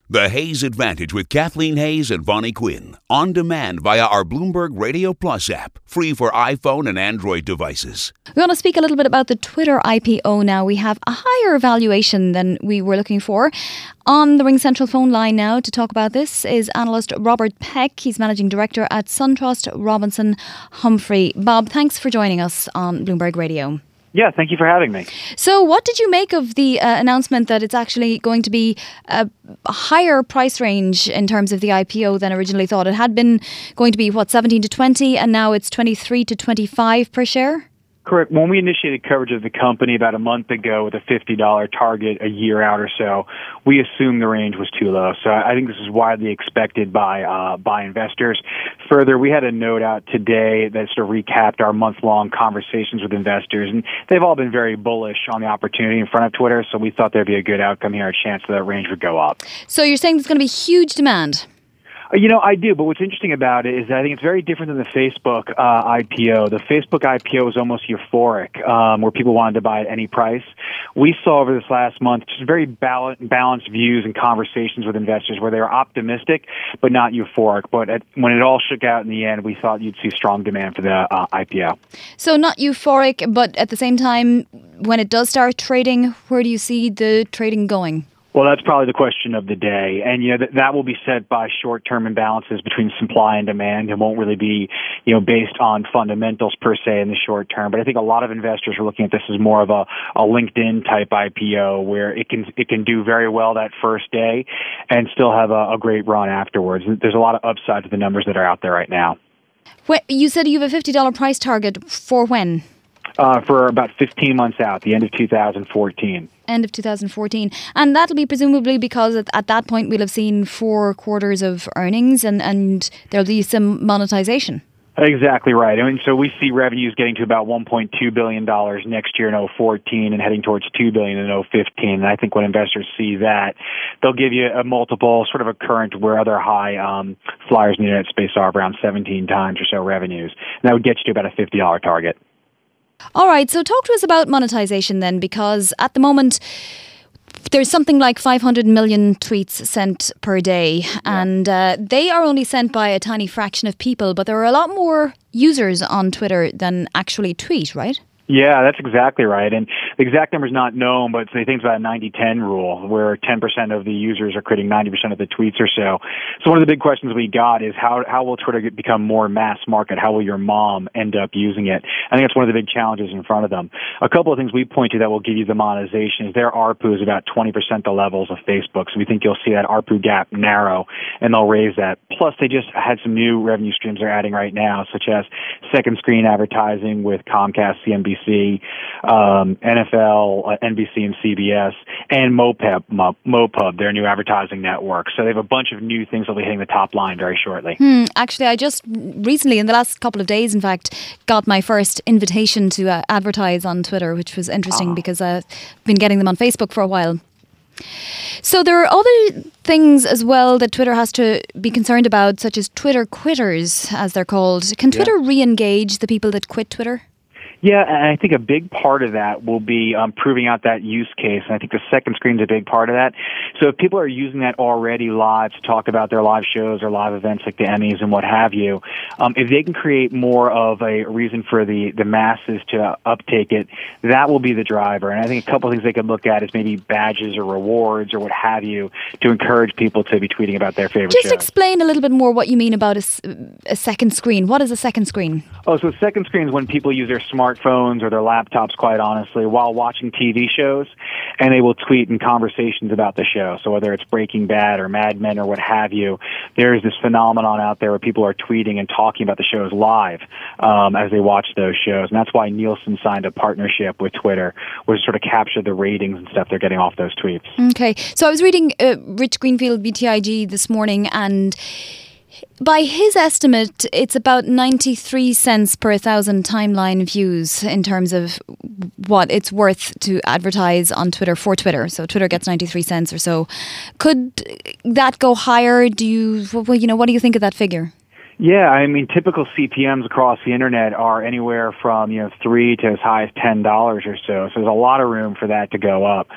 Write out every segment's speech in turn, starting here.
The Hayes Advantage with Kathleen Hayes and Vonnie Quinn. On demand via our Bloomberg Radio Plus app. Free for iPhone and Android devices. We want to speak a little bit about the Twitter IPO now. We have a higher valuation than we were looking for. On the Ring Central phone line now to talk about this is analyst Robert Peck. He's managing director at SunTrust Robinson Humphrey. Bob, thanks for joining us on Bloomberg Radio. Yeah, thank you for having me. So what did you make of the announcement that it's actually going to be a higher price range in terms of the IPO than originally thought? It had been going to be, 17 to 20, and now it's 23 to 25 per share? Correct. When we initiated coverage of the company about a month ago with a $50 target a year out or so, we assumed the range was too low. So I think this is widely expected by investors. Further, we had a note out today that sort of recapped our month-long conversations with investors, and they've all been very bullish on the opportunity in front of Twitter, so we thought there'd be a good outcome here, a chance that range would go up. So you're saying there's going to be huge demand? I do, but what's interesting about it is that I think it's very different than the Facebook IPO. The Facebook IPO was almost euphoric, where people wanted to buy at any price. We saw over this last month just very balanced views and conversations with investors where they were optimistic, but not euphoric. But when it all shook out in the end, we thought you'd see strong demand for the IPO. So not euphoric, but at the same time, when it does start trading, where do you see the trading going? Well, that's probably the question of the day. And, that will be set by short-term imbalances between supply and demand. It won't really be, based on fundamentals per se in the short term. But I think a lot of investors are looking at this as more of a LinkedIn type IPO where it can do very well that first day and still have a great run afterwards. There's a lot of upside to the numbers that are out there right now. You said you have a $50 price target for when? For about 15 months out, the end of 2014. End of 2014. And that'll be presumably because at that point we'll have seen 4 quarters of earnings and there'll be some monetization. Exactly right. So we see revenues getting to about $1.2 billion next year in 2014 and heading towards $2 billion in 2015. And I think when investors see that, they'll give you a multiple, sort of a current where other high flyers in the internet space are around 17 times or so revenues. And that would get you to about a $50 target. All right, so talk to us about monetization then, because at the moment there's something like 500 million tweets sent per day, and they are only sent by a tiny fraction of people, but there are a lot more users on Twitter than actually tweet, right? Yeah, that's exactly right. And the exact number is not known, but they think it's about a 90-10 rule, where 10% of the users are creating 90% of the tweets or so. So one of the big questions we got is how will Twitter become more mass market? How will your mom end up using it? I think that's one of the big challenges in front of them. A couple of things we point to that will give you the monetization is their ARPU is about 20% the levels of Facebook. So we think you'll see that ARPU gap narrow, and they'll raise that. Plus, they just had some new revenue streams they're adding right now, such as second screen advertising with Comcast, CNBC, NFL, NBC, and CBS, and MoPub, their new advertising network. So they have a bunch of new things that will be hitting the top line very shortly. Actually, I just recently, in the last couple of days, in fact, got my first invitation to advertise on Twitter, which was interesting because I've been getting them on Facebook for a while. So there are other things as well that Twitter has to be concerned about, such as Twitter quitters, as they're called. Can Twitter re-engage the people that quit Twitter? Yeah, and I think a big part of that will be proving out that use case, and I think the second screen is a big part of that. So if people are using that already live to talk about their live shows or live events like the Emmys and what have you, if they can create more of a reason for the masses to uptake it, that will be the driver. And I think a couple of things they could look at is maybe badges or rewards or what have you to encourage people to be tweeting about their favorite shows. Just explain a little bit more what you mean about a second screen. What is a second screen? So second screen is when people use their smartphones or their laptops, quite honestly, while watching TV shows, and they will tweet in conversations about the show. So whether it's Breaking Bad or Mad Men or what have you, there is this phenomenon out there where people are tweeting and talking about the shows live as they watch those shows. And that's why Nielsen signed a partnership with Twitter, which sort of capture the ratings and stuff they're getting off those tweets. Okay. So I was reading Rich Greenfield, BTIG, this morning, and by his estimate, it's about 93 cents per 1,000 timeline views in terms of what it's worth to advertise on Twitter for Twitter. So Twitter gets 93 cents or so. Could that go higher? What do you think of that figure? Yeah, I mean, typical CPMs across the internet are anywhere from $3 to as high as $10 or so. So there's a lot of room for that to go up.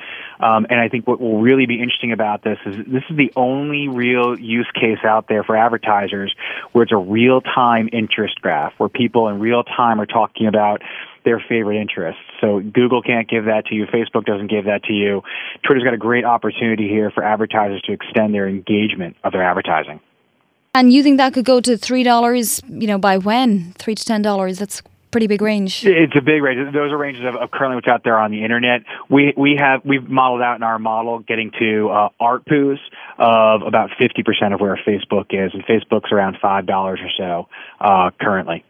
And I think what will really be interesting about this is the only real use case out there for advertisers where it's a real-time interest graph, where people in real time are talking about their favorite interests. So Google can't give that to you. Facebook doesn't give that to you. Twitter's got a great opportunity here for advertisers to extend their engagement of their advertising. And you think that could go to $3, by when? $3 to $10? That's pretty big range. It's a big range. Those are ranges of currently what's out there on the internet. We've modeled out in our model getting to ARPUs of about 50% of where Facebook is, and Facebook's around $5 or so currently.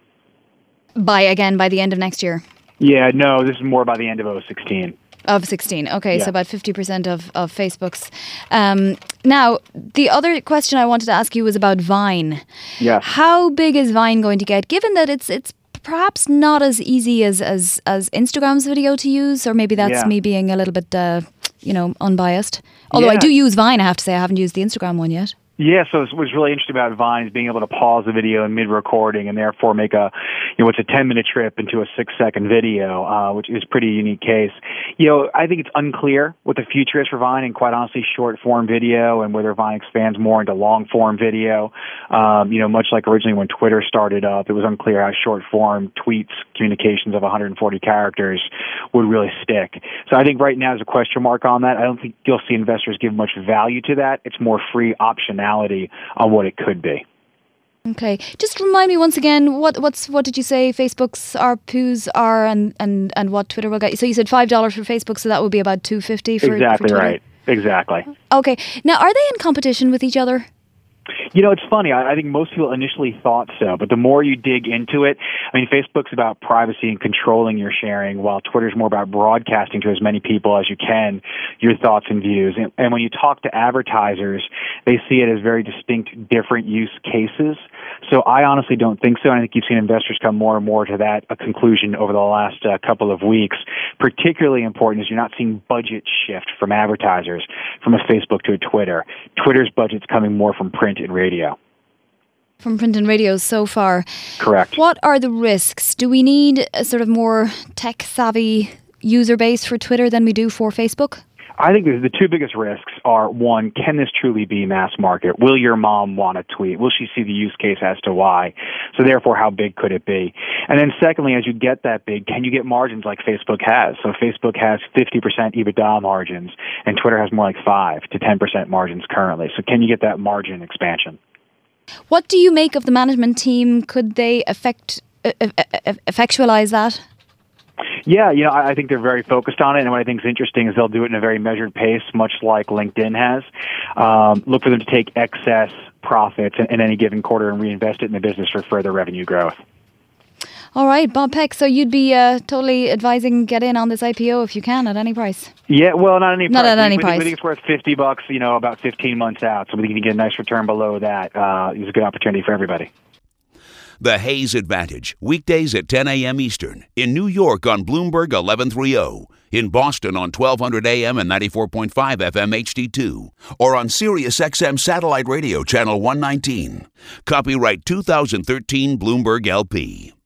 By the end of next year? Yeah, no, this is more by the end of 2016. Of 16, okay, yeah. So about 50% of Facebook's. Now, the other question I wanted to ask you was about Vine. Yeah. How big is Vine going to get, given that it's perhaps not as easy as Instagram's video to use, or maybe that's me being a little bit, unbiased. Although I do use Vine, I have to say, I haven't used the Instagram one yet. Yeah, so what's really interesting about Vine is being able to pause the video in mid-recording and therefore make it's a 10-minute trip into a 6-second video, which is a pretty unique case. I think it's unclear what the future is for Vine, and quite honestly, short-form video, and whether Vine expands more into long-form video. Much like originally when Twitter started up, it was unclear how short-form tweets, communications of 140 characters would really stick. So I think right now there's a question mark on that. I don't think you'll see investors give much value to that. It's more free optionality on what it could be. Okay, just remind me once again, what did you say Facebook's ARPUs are, and what Twitter will get you? So you said $5 for Facebook, so that would be about $2.50 for exactly for Twitter. Right. Exactly. Okay, now are they in competition with each other? It's funny. I think most people initially thought so, but the more you dig into it, Facebook's about privacy and controlling your sharing, while Twitter's more about broadcasting to as many people as you can your thoughts and views. And when you talk to advertisers, they see it as very distinct, different use cases. So I honestly don't think so. And I think you've seen investors come more and more to that conclusion over the last couple of weeks. Particularly important is you're not seeing budget shift from advertisers from a Facebook to a Twitter. Twitter's budget's coming more from print and radio. From print and radio so far. Correct. What are the risks? Do we need a sort of more tech-savvy user base for Twitter than we do for Facebook? I think the two biggest risks are, one, can this truly be mass market? Will your mom want to tweet? Will she see the use case as to why? So therefore, how big could it be? And then secondly, as you get that big, can you get margins like Facebook has? So Facebook has 50% EBITDA margins, and Twitter has more like 5 to 10% margins currently. So can you get that margin expansion? What do you make of the management team? Could they effectualize that? Yeah, I think they're very focused on it, and what I think is interesting is they'll do it in a very measured pace, much like LinkedIn has. Look for them to take excess profits in any given quarter and reinvest it in the business for further revenue growth. All right, Bob Peck, so you'd be totally advising get in on this IPO if you can at any price? Yeah, well, not any price. Not at any price. We think it's worth $50, about 15 months out, so we think you can get a nice return below that. It's a good opportunity for everybody. The Hayes Advantage, weekdays at 10 a.m. Eastern. In New York on Bloomberg 1130. In Boston on 1200 a.m. and 94.5 FM HD2. Or on Sirius XM Satellite Radio Channel 119. Copyright 2013 Bloomberg LP.